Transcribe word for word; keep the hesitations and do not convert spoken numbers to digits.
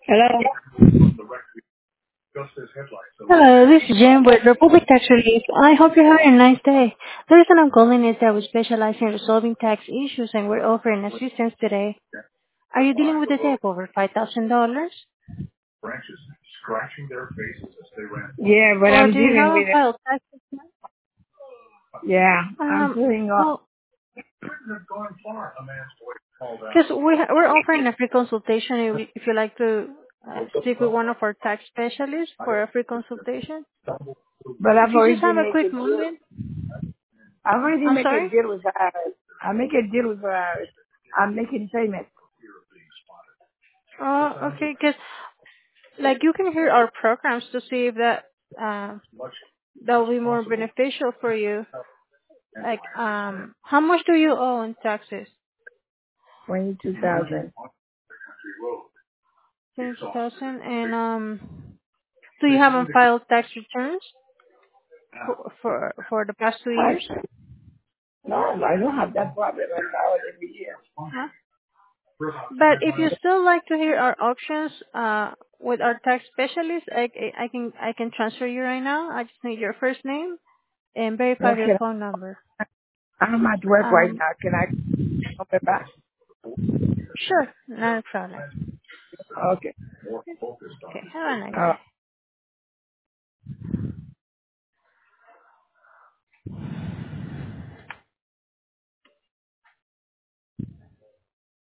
Hello. Hello, this is Jen with Republic Tax Relief. I hope you're having a nice day. The reason I'm calling is that we specialize in resolving tax issues and we're offering assistance today. Are you dealing with a debt over five thousand dollars? Yeah, but Or I'm do you dealing have with a it. filed tax return? Yeah, I'm Um, doing all. well, because we ha- we're offering a free consultation if, you- if you like to uh, speak with one of our tax specialists for a free consultation. But If I've you just already have a make a quick deal. moment. I've already I'm make a sorry? deal with ours. I make a deal with ours. I'm making payments. Oh, okay, because like you can hear our programs to see if that uh, that will be more beneficial for you. Like, um, how much do you owe in taxes? Twenty-two thousand. Twenty thousand. And um, do you haven't filed tax returns for for for the past two What? years? No, I don't have that problem. I file it every year. Huh? But if you still like to hear our options uh, with our tax specialist, I, I can I can transfer you right now. I just need your first name and verify your Okay. phone number. I'm at work right Um, now. Can I come back? sure, not a problem. Okay. Okay, have a nice Uh, day.